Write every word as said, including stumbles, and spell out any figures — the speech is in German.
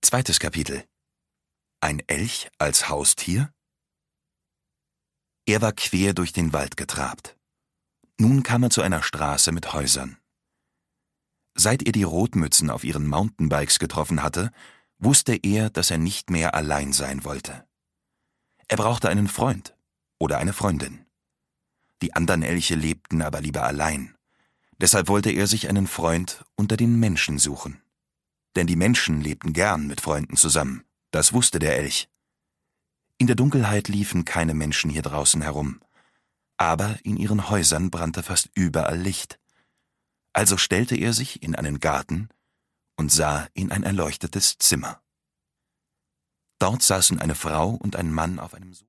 Zweites Kapitel. Ein Elch als Haustier? Er war quer durch den Wald getrabt. Nun kam er zu einer Straße mit Häusern. Seit er die Rotmützen auf ihren Mountainbikes getroffen hatte, wusste er, dass er nicht mehr allein sein wollte. Er brauchte einen Freund oder eine Freundin. Die anderen Elche lebten aber lieber allein. Deshalb wollte er sich einen Freund unter den Menschen suchen. Denn die Menschen lebten gern mit Freunden zusammen, das wusste der Elch. In der Dunkelheit liefen keine Menschen hier draußen herum, aber in ihren Häusern brannte fast überall Licht. Also stellte er sich in einen Garten und sah in ein erleuchtetes Zimmer. Dort saßen eine Frau und ein Mann auf einem Sofa.